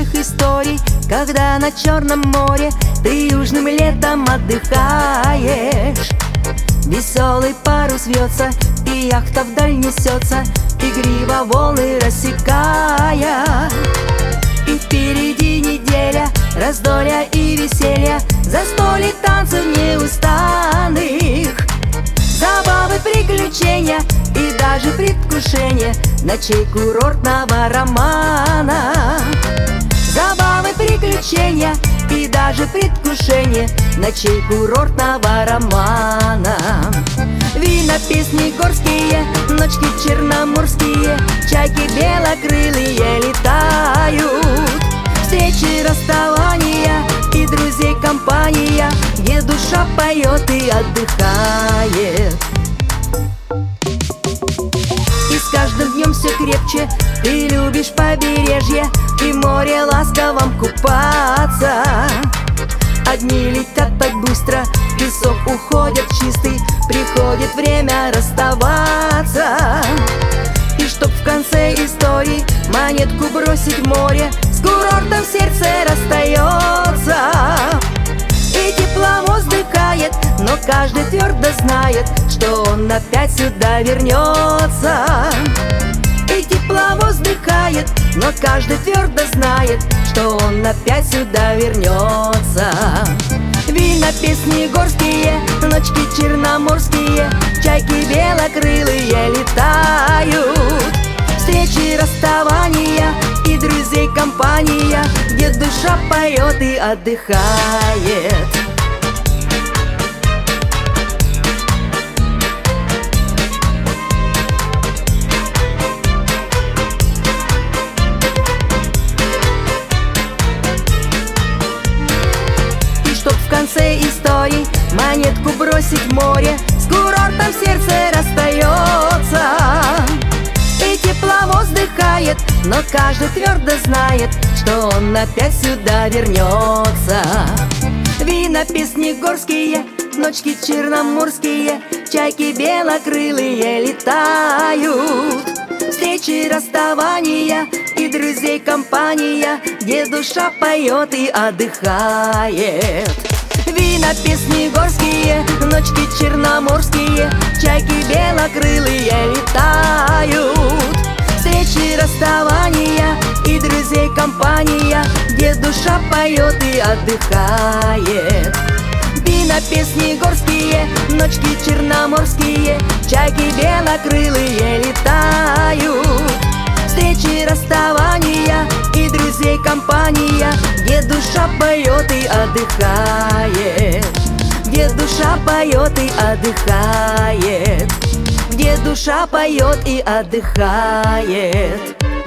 грустных историй, когда на Черном море ты южным летом отдыхаешь. Веселый парус вьется, и яхта вдаль несется, игриво волны рассекая. И впереди неделя раздолья и веселья, застолье, танцев неустанных, забавы, приключения и даже предвкушение ночей курортного романа. Забавы, приключения и даже предвкушение ночей курортного романа. Вина, песни горские, ночки черноморские, чайки белокрылые летают. Встречи, расставания и друзей компания, где душа поет и отдыхает. И с каждым днем все крепче ты любишь побережье и море ласковом купаться. Одни летят так быстро, песок уходит чистый, приходит время расставаться. И чтоб в конце истории монетку бросить в море, с курортом сердце расстается. И тепло вздыхает, но каждый твердо знает, что он опять сюда вернется. И тепло вздыхает, но каждый твердо знает, что он опять сюда вернется. Вина, песни горские, ночки черноморские, чайки белокрылые летают. Встречи, расставания и друзей компания, где душа поет и отдыхает. В конце истории монетку бросить в море, с курортом сердце расстается. И тепло вздыхает, но каждый твердо знает, что он опять сюда вернется. Вина, песни горские, ночки черноморские, чайки белокрылые летают. Встречи, расставания и друзей компания, где душа поет и отдыхает. Вина, песни горские, ночки черноморские, чайки белокрылые летают. Встречи, расставания и друзей компания, где душа поет и отдыхает. Вина, песни горские, ночки черноморские, чайки белокрылые летают. Встречи, расставания и друзей компания, где душа поет и отдыхает. Где душа поет и отдыхает. Где душа поет и отдыхает.